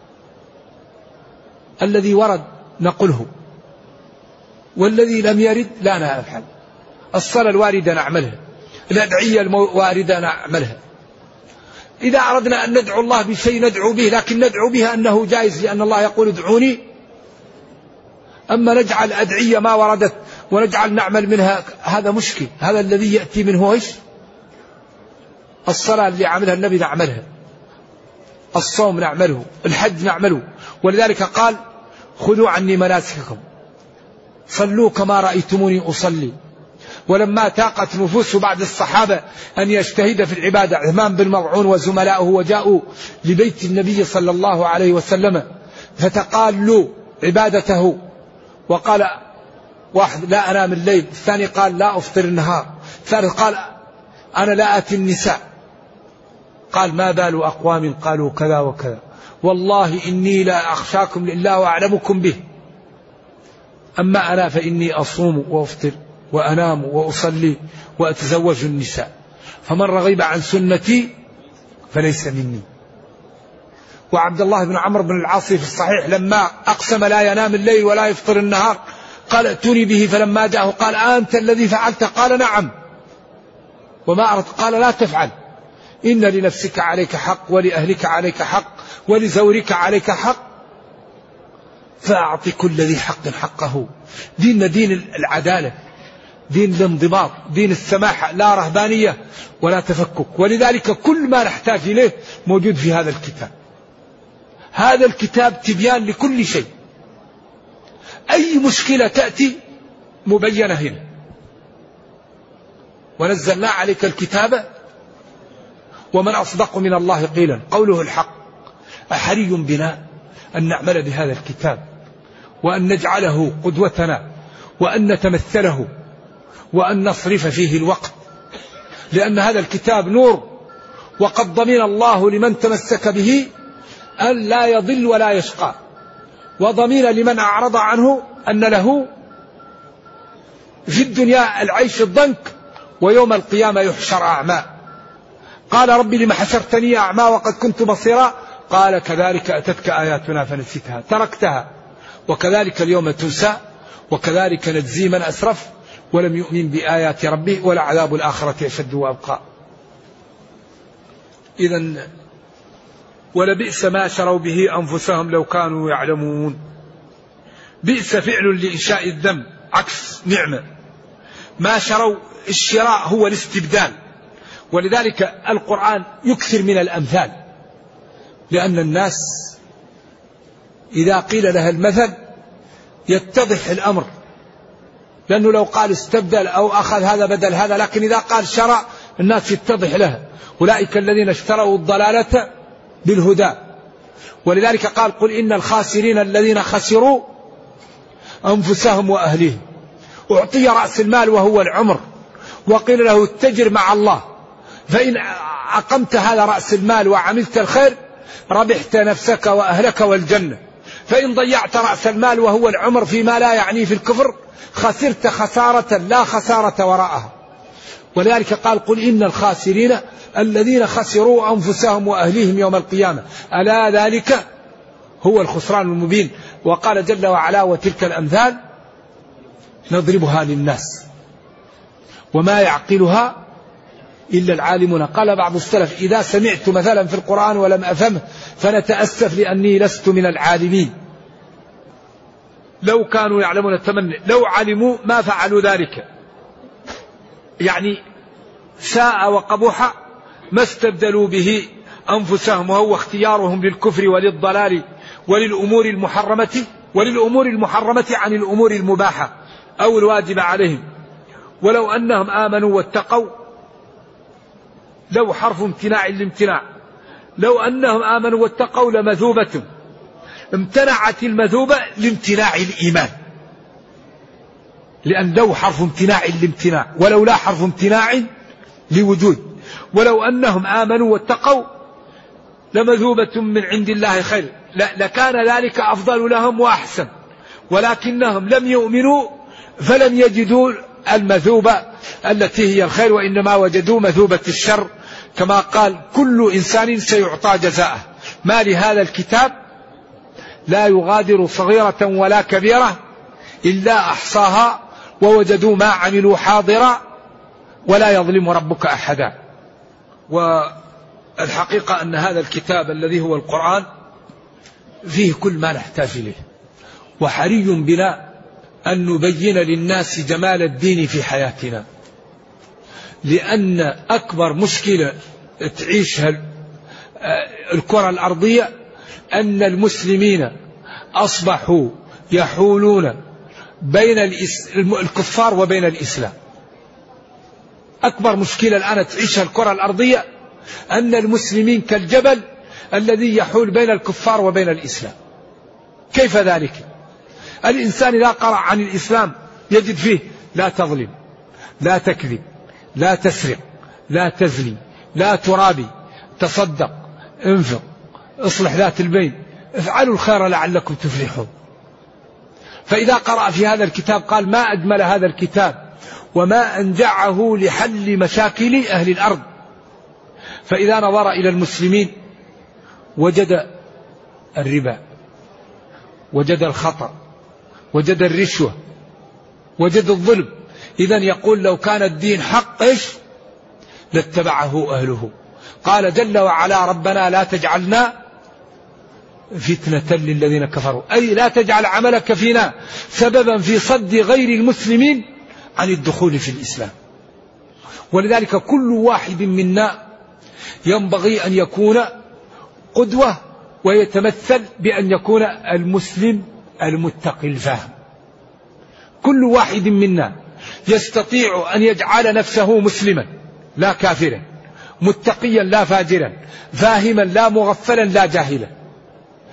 الذي ورد نقله والذي لم يرد لا نفعل. الصلاة الواردة نعملها، الأدعية الواردة نعملها. إذا أردنا أن ندعو الله بشيء ندعو به، لكن ندعو به أنه جائز، لأن الله يقول ادعوني. أما نجعل أدعية ما وردت ونجعل نعمل منها هذا مشكل. هذا الذي يأتي منه إيش؟ الصلاة اللي عملها النبي نعملها، الصوم نعمله، الحج نعمله. ولذلك قال خذوا عني مناسككم صلوا كما رأيتموني أصلي. ولما تاقت نفوس بعض الصحابة أن يجتهد في العبادة، عثمان بن مظعون وزملاؤه وجاءوا لبيت النبي صلى الله عليه وسلم فتقالوا عبادته، وقال واحد لا أنام الليل، الثاني قال لا أفطر النهار، الثالث قال أنا لا آتي النساء. قال ما بال أقوام قالوا كذا وكذا، والله إني لا أخشاكم لله وأعلمكم به، أما أنا فإني أصوم وأفطر وأنام وأصلي وأتزوج النساء، فمن رغب عن سنتي فليس مني. وعبد الله بن عمرو بن العاص في الصحيح لما أقسم لا ينام الليل ولا يفطر النهار قال ائتوني به، فلما جاءه قال أنت الذي فعلت؟ قال نعم. وما أردت؟ قال لا تفعل، إن لنفسك عليك حق ولأهلك عليك حق ولزورك عليك حق، فأعطي كل ذي حق حقه. ديننا دين العدالة، دين الانضباط، دين السماحة، لا رهبانية ولا تفكك. ولذلك كل ما نحتاج إليه موجود في هذا الكتاب. هذا الكتاب تبيان لكل شيء، أي مشكلة تأتي مبينة هنا. ونزلنا عليك الكتاب ومن أصدق من الله قيلا، قوله الحق. أحري بنا أن نعمل بهذا الكتاب وأن نجعله قدوتنا وأن نتمثله وأن نصرف فيه الوقت، لأن هذا الكتاب نور، وقد ضمن الله لمن تمسك به أن لا يضل ولا يشقى، وضمن لمن أعرض عنه أن له في الدنيا العيش الضنك ويوم القيامة يحشر أعمى. قال رب لم حشرتني أعمى وقد كنت بصيرا، قال كذلك أتتك آياتنا فنسيتها تركتها وكذلك اليوم تنسى وكذلك نجزي من أسرف ولم يؤمن بآيات ربه ولعذاب الآخرة أشد وأبقى. إذن ولبئس ما شروا به أنفسهم لو كانوا يعلمون. بئس فعل لإنشاء الذنب عكس نعمة. ما شروا، الشراء هو الاستبدال، ولذلك القرآن يكثر من الأمثال، لأن الناس إذا قيل لها المثل يتضح الأمر، لأنه لو قال استبدل أو أخذ هذا بدل هذا، لكن إذا قال شرع الناس يتضح لها. أولئك الذين اشتروا الضلالة بالهدى، ولذلك قال قل إن الخاسرين الذين خسروا أنفسهم وأهليهم. أعطي رأس المال وهو العمر، وقيل له اتجر مع الله، فإن أقمت هذا رأس المال وعملت الخير ربحت نفسك وأهلك والجنة، فإن ضيعت رأس المال وهو العمر فيما لا يعني في الكفر خسرت خسارة لا خسارة وراءها. ولذلك قال قل إن الخاسرين الذين خسروا أنفسهم وأهليهم يوم القيامة ألا ذلك هو الخسران المبين. وقال جل وعلا وتلك الأمثال نضربها للناس وما يعقلها إلا العالمون. قال بعض السلف إذا سمعت مثلا في القرآن ولم أفهمه فنتأسف لأني لست من العالمين. لو كانوا يعلمون التمني، لو علموا ما فعلوا ذلك، يعني ساء وقبح ما استبدلوا به أنفسهم، وهو اختيارهم للكفر وللضلال وللأمور المحرمة عن الأمور المباحة أو الواجب عليهم. ولو أنهم آمنوا واتقوا، لو حرف امتناع الامتناع، لو أنهم آمنوا واتقوا لمثوبة، امتنعت المثوبة لامتناع الإيمان، لأن لو حرف امتناع الامتناع، ولو لا حرف امتناع لوجود. ولو أنهم آمنوا واتقوا لمثوبة من عند الله خير، لكان ذلك أفضل لهم وأحسن، ولكنهم لم يؤمنوا فلم يجدوا المثوبة التي هي الخير، وإنما وجدوا مثوبة الشر، كما قال كل إنسان سيعطى جزاءه. ما لهذا الكتاب لا يغادر صغيرة ولا كبيرة إلا أحصاها ووجدوا ما عملوا حاضرا ولا يظلم ربك أحدا. والحقيقة أن هذا الكتاب الذي هو القرآن فيه كل ما نحتاج إليه، وحري بنا أن نبين للناس جمال الدين في حياتنا، لأن أكبر مشكلة تعيشها الكرة الأرضية أن المسلمين أصبحوا يحولون بين الكفار وبين الإسلام. أكبر مشكلة الآن تعيشها الكرة الأرضية أن المسلمين كالجبل الذي يحول بين الكفار وبين الإسلام. كيف ذلك؟ الإنسان إذا قرأ عن الإسلام يجد فيه لا تظلم، لا تكذب، لا تسرق، لا تزني، لا ترابي، تصدق، انفق، اصلح ذات البين، افعلوا الخير لعلكم تفلحون. فإذا قرأ في هذا الكتاب قال ما أجمل هذا الكتاب وما أنجعه لحل مشاكل أهل الأرض. فإذا نظر إلى المسلمين وجد الربا، وجد الخطأ، وجد الرشوة، وجد الظلم. إذن يقول لو كان الدين حق لاتبعه أهله. قال جل وعلا ربنا لا تجعلنا فتنة للذين كفروا، أي لا تجعل عملك فينا سببا في صد غير المسلمين عن الدخول في الإسلام. ولذلك كل واحد منا ينبغي أن يكون قدوة ويتمثل بأن يكون المسلم المتقي الفاهم. كل واحد منا يستطيع أن يجعل نفسه مسلما لا كافرا، متقيا لا فاجرا، فاهما لا مغفلا لا جاهلا.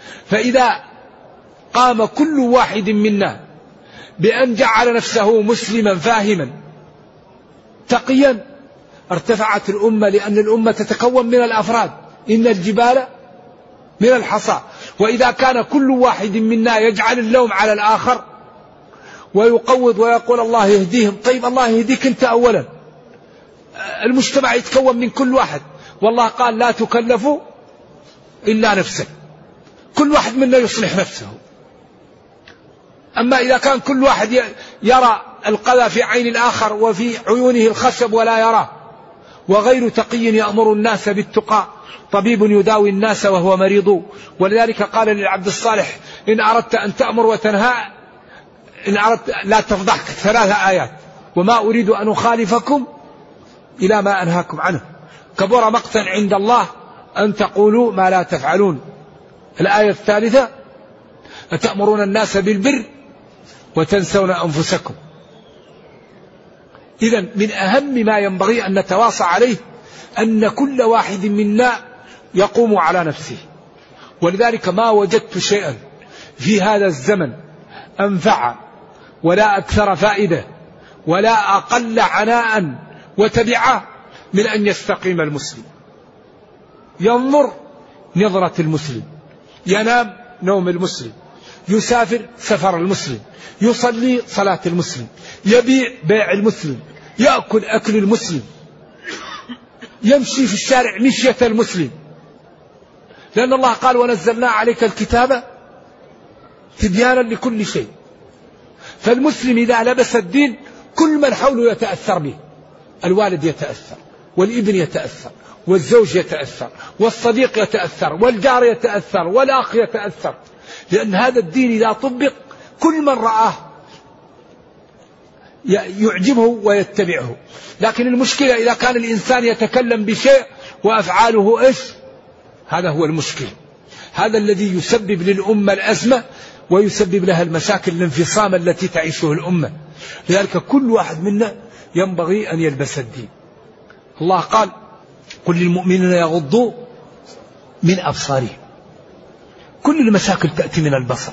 فإذا قام كل واحد منا بأن جعل نفسه مسلما فاهما تقيا ارتفعت الأمة، لأن الأمة تتكون من الأفراد، إن الجبال من الحصى. وإذا كان كل واحد منا يجعل اللوم على الآخر ويقوض ويقول الله يهديهم، طيب الله يهديك أنت أولا. المجتمع يتكون من كل واحد، والله قال لا تكلفوا إلا نفسك، كل واحد منا يصلح نفسه. أما إذا كان كل واحد يرى القذى في عين الآخر وفي عيونه الخشب ولا يراه، وغير تقي يأمر الناس بالتقى، طبيب يداوي الناس وهو مريض. ولذلك قال للعبد الصالح إن أردت أن تأمر وتنهى، إن أردت لا تفضحك، 3 آيات: وما أريد أن أخالفكم إلى ما أنهاكم عنه، كبر مقتا عند الله أن تقولوا ما لا تفعلون. الآية الثالثة: أتأمرون الناس بالبر وتنسون أنفسكم. إذن من أهم ما ينبغي أن نتواصى عليه أن كل واحد منا يقوم على نفسه. ولذلك ما وجدت شيئا في هذا الزمن أنفع ولا أكثر فائدة ولا أقل عناء وتبعة من أن يستقيم المسلم، ينظر نظرة المسلم، ينام نوم المسلم، يسافر سفر المسلم، يصلي صلاة المسلم، يبيع بيع المسلم، يأكل أكل المسلم، يمشي في الشارع مشية المسلم، لأن الله قال ونزلنا عليك الكتاب تبيانا لكل شيء. فالمسلم إذا لبس الدين كل من حوله يتأثر به، الوالد يتأثر، والابن يتأثر، والزوج يتأثر، والصديق يتأثر، والجار يتأثر، والأخ يتأثر، لأن هذا الدين إذا طبق كل من رآه يعجبه ويتبعه. لكن المشكلة إذا كان الإنسان يتكلم بشيء وأفعاله إيش؟ هذا هو المشكلة، هذا الذي يسبب للأمة الأزمة ويسبب لها المشاكل، الانفصام التي تعيشه الأمة. لذلك كل واحد منا ينبغي أن يلبس الدين. الله قال قل للمؤمنين يغضوا من أبصارهم. كل المشاكل تأتي من البصر،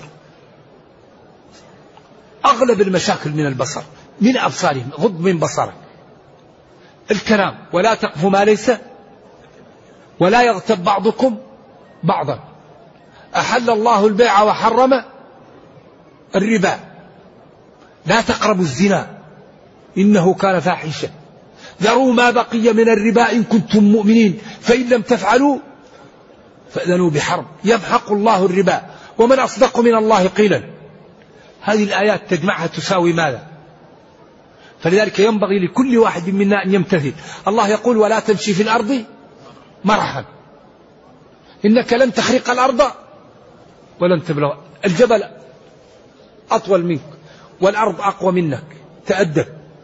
أغلب المشاكل من البصر، من أبصارهم، غض من بصرك. الكلام ولا تقف ما ليس، ولا يغتب بعضكم بعضا. أحل الله البيع وحرم الربا. لا تقربوا الزنا إنه كان فاحشة. ذروا ما بقي من الربا إن كنتم مؤمنين فإن لم تفعلوا فأذنوا بحرب. يمحق الله الربا ومن أصدق من الله قيلا. هذه الآيات تجمعها تساوي ماذا؟ فلذلك ينبغي لكل واحد منا أن يمتثل. الله يقول ولا تمشي في الأرض مرحا إنك لن تخرق الأرض ولن تبلغ. الجبل أطول منك والأرض أقوى منك، تأدب.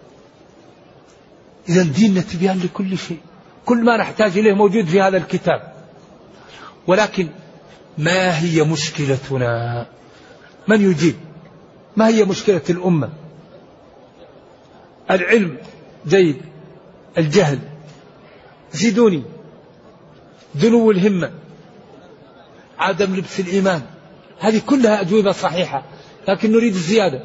إذا ديننا تبيان لكل شيء، كل ما نحتاج إليه موجود في هذا الكتاب. ولكن ما هي مشكلتنا؟ من يجيب؟ ما هي مشكلة الأمة؟ العلم جيد، الجهل، زيدوني، دنو الهمة، عدم لبس الإيمان، هذه كلها أجوبة صحيحة، لكن نريد الزيادة.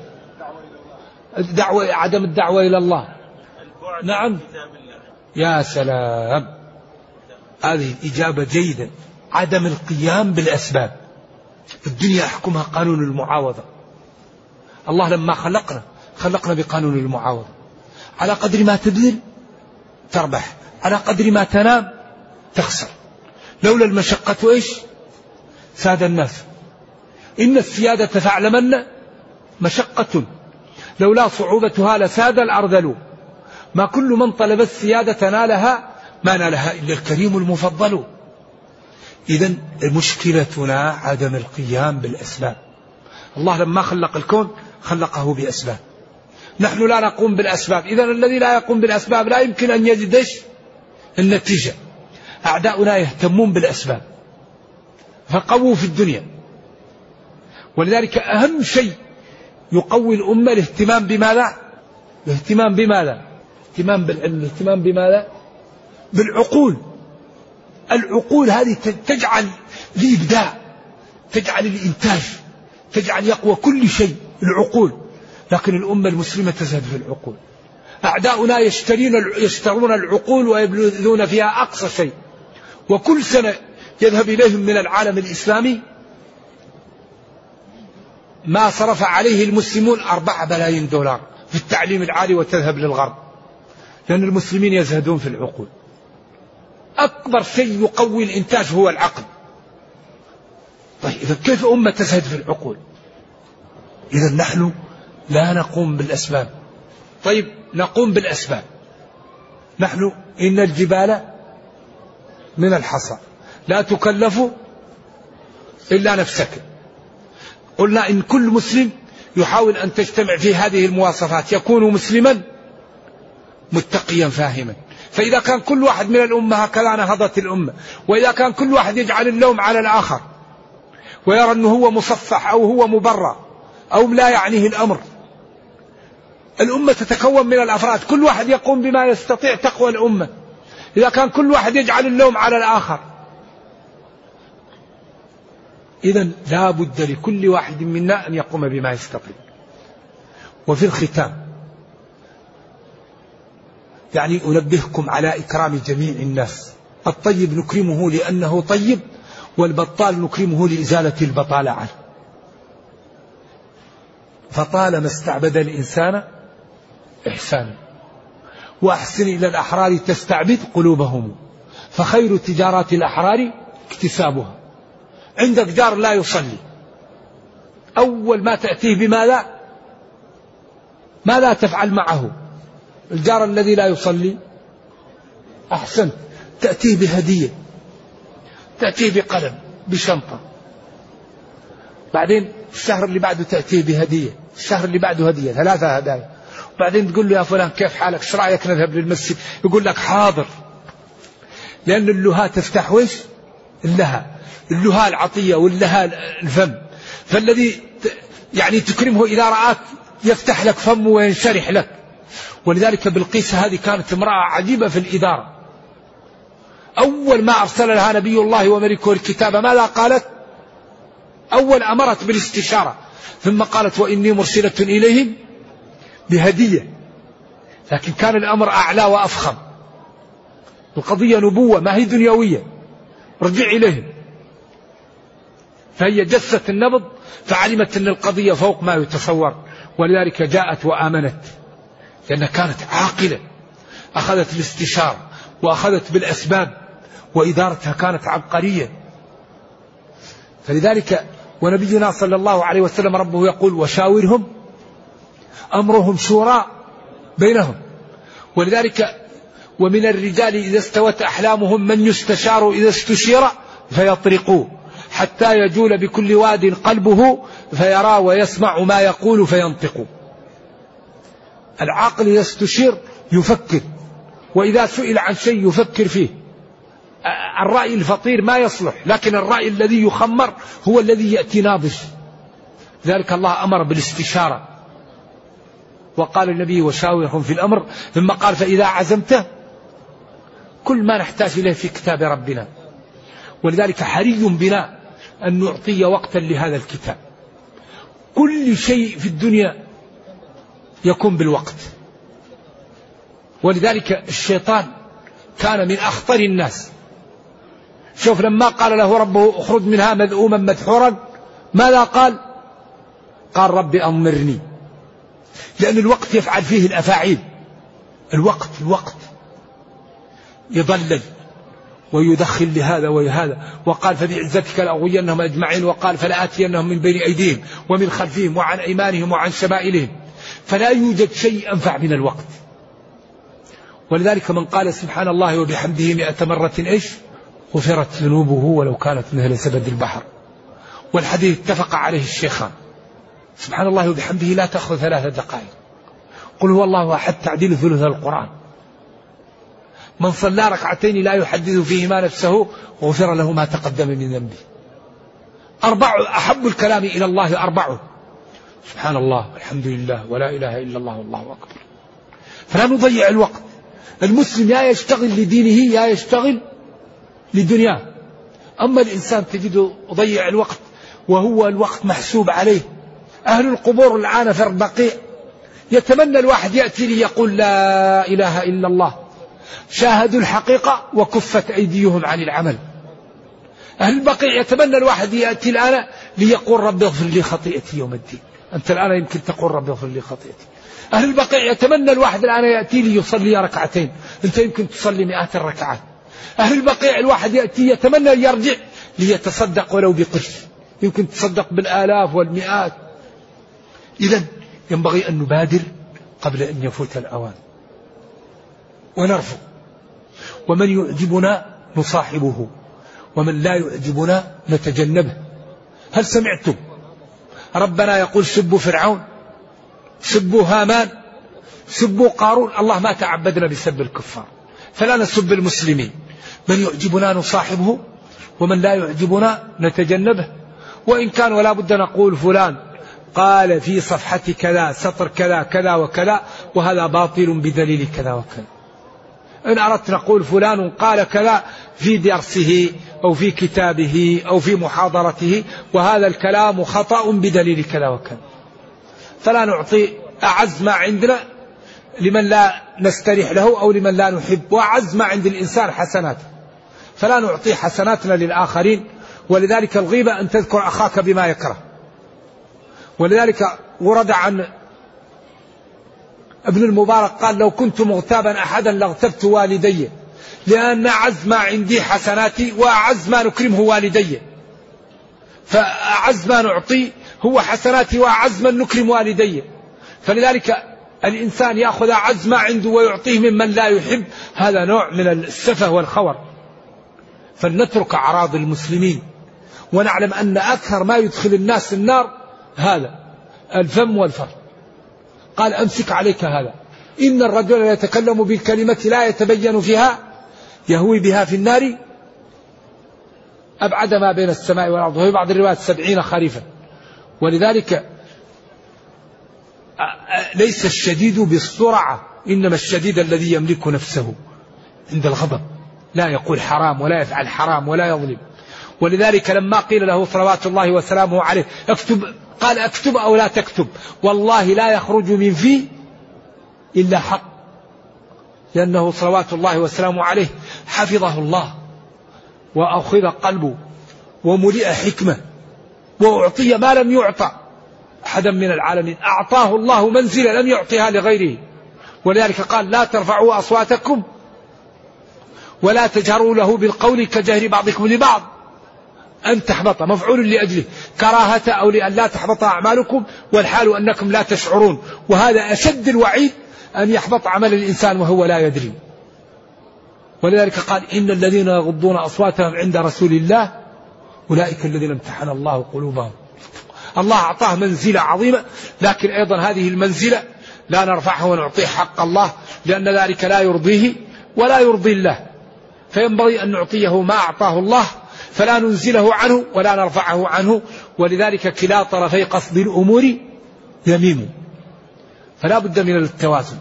عدم الدعوة إلى الله. نعم يا سلام، هذه إجابة جيدة. عدم القيام بالأسباب. الدنيا يحكمها قانون المعاوضة. الله لما خلقنا بقانون المعاوضة. على قدر ما تبذل تربح، على قدر ما تنام تخسر. لولا المشقة إيش؟ ساد الناس. إن السيادة فاعلمن مشقة لولا صعوبتها لساد الأرذل. ما كل من طلب السيادة نالها، ما نالها إلا الكريم المفضل. إذن مشكلتنا عدم القيام بالأسباب. الله لما خلق الكون خلقه بأسباب، نحن لا نقوم بالأسباب. إذن الذي لا يقوم بالأسباب لا يمكن أن يجد النتيجة. أعداؤنا يهتمون بالأسباب فقووا في الدنيا. ولذلك أهم شيء يقوي الأمة الاهتمام بماذا؟ الاهتمام بماذا؟ الاهتمام بالعلم. الاهتمام بماذا؟ بالعقول. العقول هذه تجعل الإبداع، تجعل الإنتاج، تجعل يقوى كل شيء العقول، لكن الأمة المسلمة تزهد في العقول. أعداؤنا يشترون العقول ويبذلون فيها أقصى شيء، وكل سنة يذهب إليهم من العالم الإسلامي ما صرف عليه المسلمون 4 بلايين دولار في التعليم العالي وتذهب للغرب، لأن المسلمين يزهدون في العقول. أكبر شيء يقوي الإنتاج هو العقل. طيب إذا كيف أمة تزهد في العقول؟ إذا نحن لا نقوم بالأسباب. طيب نقوم بالأسباب. نحن إن الجبال من الحصى لا تكلف إلا نفسك. قلنا إن كل مسلم يحاول أن تجتمع في هذه المواصفات يكون مسلما متقيا فاهما. فإذا كان كل واحد من الأمة هكذا نهضت الأمة، وإذا كان كل واحد يجعل اللوم على الآخر ويرى أنه هو مصفح أو هو مبرر أو لا يعنيه الأمر، الأمة تتكون من الأفراد كل واحد يقوم بما يستطيع تقوى الأمة. إذا كان كل واحد يجعل اللوم على الآخر، إذا لا بد لكل واحد منا أن يقوم بما يستطيع. وفي الختام يعني أنبهكم على إكرام جميع الناس. الطيب نكرمه لأنه طيب، والبطال نكرمه لإزالة البطالة عنه. فطالما استعبد الإنسان إحسانا، وأحسن إلى الأحرار تستعبد قلوبهم، فخير تجارات الأحرار اكتسابها. عندك جار لا يصلي، أول ما تأتيه ماذا تفعل معه؟ الجار الذي لا يصلي أحسن تأتيه بهدية، تأتيه بقلم بشنطة، بعدين الشهر اللي بعده تأتيه بهدية، الشهر اللي بعده هدية، 3 هدايا. بعدين تقول له يا فلان كيف حالك، ايش رأيك نذهب للمسجد؟ يقول لك حاضر. لأن اللهاء تفتح ويش؟ اللهاء العطية واللهاء الفم. فالذي يعني تكرمه إذا رآك يفتح لك فمه وينشرح لك. ولذلك بلقيس هذه كانت امرأة عجيبة في الإدارة. أول ما أرسل لها نبي الله وملكه الكتاب ماذا قالت؟ أول أمرت بالاستشارة، ثم قالت وإني مرسلة إليهم بهدية. لكن كان الأمر أعلى وأفخم، القضية نبوة ما هي دنيوية، رجع إليهم. فهي جست النبض فعلمت أن القضية فوق ما يتصور، ولذلك جاءت وآمنت، لأنها كانت عاقلة، أخذت الاستشارة وأخذت بالأسباب، وإدارتها كانت عبقرية. فلذلك ونبينا صلى الله عليه وسلم ربه يقول وشاورهم أمرهم شورى بينهم. ولذلك ومن الرجال إذا استوت أحلامهم من يستشار إذا استشير فيطرقوا حتى يجول بكل واد قلبه فيرى ويسمع ما يقول فينطق. العاقل إذا استشير يفكر، وإذا سئل عن شيء يفكر فيه. الرأي الفطير ما يصلح، لكن الرأي الذي يخمر هو الذي يأتي ناضج. ذلك الله أمر بالاستشارة، وقال النبي وشاورهم في الأمر، ثم قال فإذا عزمت كل ما نحتاج إليه في كتاب ربنا. ولذلك حري بنا أن نعطي وقتا لهذا الكتاب. كل شيء في الدنيا يكون بالوقت. ولذلك الشيطان كان من أخطر الناس. شوف لما قال له ربه اخرج منها مذءوما مدحورا ماذا قال؟ قال رب أمرني. لأن الوقت يفعل فيه الأفاعيل. الوقت يضلل ويدخل لهذا وهذا. وقال فبعزتك لأغوينهم أجمعين، وقال فلآتينهم من بين أيديهم ومن خلفهم وعن أيمانهم وعن شمائلهم. فلا يوجد شيء أنفع من الوقت. ولذلك من قال سبحان الله وبحمده 100 مرة غفرت ذنوبه ولو كانت مثل زبد البحر. والحديث اتفق عليه الشيخان. سبحان الله وبحمده لا تأخذ 3 دقائق. قل هو الله أحد تعديل ثلث القرآن. من صلى 2 ركعتين لا يحدث فيهما نفسه غفر له ما تقدم من ذنبه. 4 أحب الكلام إلى الله 4: سبحان الله والحمد لله ولا إله إلا الله والله أكبر. فلا نضيع الوقت. المسلم يا يشتغل لدينه يا يشتغل لدنياه. أما الإنسان تجده يضيع الوقت وهو الوقت محسوب عليه. أهل القبور الآن في البقيع يتمنى الواحد يأتي لي يقول لا إله إلا الله، شاهدوا الحقيقة وكفت أيديهم عن العمل. أهل البقيع يتمنى الواحد يأتي الآن ليقول رب اغفر لي خطيئتي يوم الدين. أنت الآن يمكن تقول رب اغفر لي خطيئتي. أهل البقيع يتمنى الواحد الآن يأتي لي يصلي ركعتين، أنت يمكن تصلي مئات الركعات. أهل البقيع الواحد يأتي يتمنى يرجع ليتصدق ولو بقرش، يمكن تصدق بالآلاف والمئات. إذن ينبغي أن نبادر قبل أن يفوت الأوان ونرفض. ومن يعجبنا نصاحبه ومن لا يعجبنا نتجنبه. هل سمعتم ربنا يقول سبوا فرعون، سبوا هامان، سبوا قارون؟ الله ما تعبدنا بسب الكفار، فلا نسب المسلمين. من يعجبنا نصاحبه ومن لا يعجبنا نتجنبه. وإن كان ولا بد نقول فلان قال في صفحة كذا سطر كذا كذا وكذا وهذا باطل بدليل كذا وكذا. إن أردت نقول فلان قال كذا في درسه أو في كتابه أو في محاضرته وهذا الكلام خطأ بدليل كذا وكذا. فلا نعطي أعز ما عندنا لمن لا نستريح له أو لمن لا نحب، وأعز ما عند الإنسان حسناته، فلا نعطي حسناتنا للآخرين. ولذلك الغيبة أن تذكر أخاك بما يكره. ولذلك ورد عن ابن المبارك قال لو كنت مغتابا أحدا لاغتبت والدي، لأن أعز ما عندي حسناتي وأعز ما نكرمه والدي، فأعز ما نعطي هو حسناتي وأعز من نكرم والدي. فلذلك الإنسان يأخذ أعز ما عنده ويعطيه ممن لا يحب، هذا نوع من السفه والخور. فلنترك أعراض المسلمين ونعلم أن أكثر ما يدخل الناس النار هذا الفم والفرج. قال أمسك عليك هذا، إن الرجل يتكلم بالكلمة لا يتبين فيها يهوي بها في النار أبعد ما بين السماء والأرض، وفي بعض الروايات 70 خريفا. ولذلك ليس الشديد بالسرعة، إنما الشديد الذي يملك نفسه عند الغضب، لا يقول حرام ولا يفعل حرام ولا يظلم. ولذلك لما قيل له صلوات الله وسلامه عليه اكتب، قال اكتب أو لا تكتب، والله لا يخرج من فيه إلا حق، لأنه صلوات الله وسلامه عليه حفظه الله وأخذ قلبه وملئ حكمة وأعطي ما لم يعطى أحدا من العالمين، أعطاه الله منزلة لم يعطيها لغيره. ولذلك قال لا ترفعوا أصواتكم ولا تجهروا له بالقول كجهر بعضكم لبعض أن تحبط، مفعول لأجله، كراهة أو لأن لا تحبط أعمالكم والحال أنكم لا تشعرون. وهذا أشد الوعيد، أن يحبط عمل الإنسان وهو لا يدري. ولذلك قال إن الذين يغضون أصواتهم عند رسول الله أولئك الذين امتحن الله قلوبهم. الله أعطاه منزلة عظيمة، لكن أيضا هذه المنزلة لا نرفعها ونعطيه حق الله، لأن ذلك لا يرضيه ولا يرضي الله. فينبغي أن نعطيه ما أعطاه الله، فلا ننزله عنه ولا نرفعه عنه. ولذلك كلا طرفي قصد الأمور يمين، فلا بد من التوازن.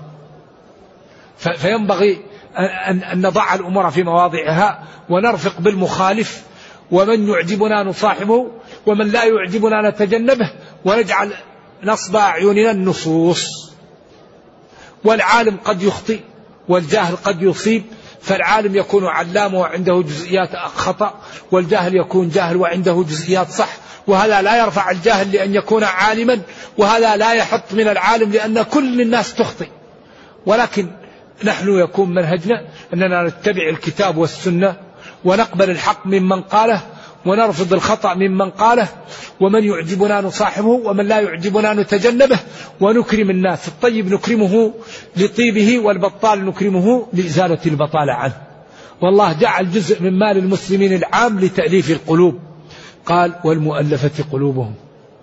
فينبغي أن نضع الأمور في مواضعها ونرفق بالمخالف، ومن يعجبنا نصاحبه ومن لا يعجبنا نتجنبه، ونجعل نصب أعيننا النصوص. والعالم قد يخطئ والجاهل قد يصيب، فالعالم يكون علام وعنده جزئيات خطأ، والجاهل يكون جاهل وعنده جزئيات صح. وهذا لا يرفع الجاهل لأن يكون عالما، وهذا لا يحط من العالم لأن كل الناس تخطئ. ولكن نحن يكون منهجنا أننا نتبع الكتاب والسنة ونقبل الحق ممن قاله ونرفض الخطأ ممن قاله، ومن يعجبنا نصاحبه ومن لا يعجبنا نتجنبه، ونكرم الناس. الطيب نكرمه لطيبه، والبطال نكرمه لإزالة البطالة عنه. والله جعل جزء من مال المسلمين العام لتأليف القلوب، قال والمؤلفة قلوبهم.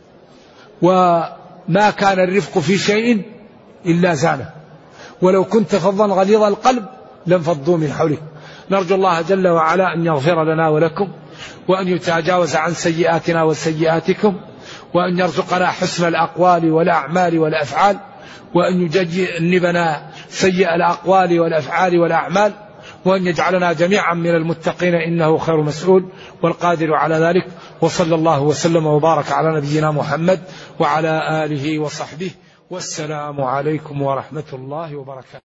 وما كان الرفق في شيء إلا زانه، ولو كنت فظا غليظ القلب لانفضوا من حولك. نرجو الله جل وعلا أن يغفر لنا ولكم، وأن يتجاوز عن سيئاتنا وسيئاتكم، وأن يرزقنا حسن الأقوال والأعمال والأفعال، وأن يجنبنا سيء الأقوال والأفعال والأعمال، وأن يجعلنا جميعا من المتقين إنه خير مسؤول والقادر على ذلك. وصلى الله وسلم وبارك على نبينا محمد وعلى آله وصحبه، والسلام عليكم ورحمة الله وبركاته.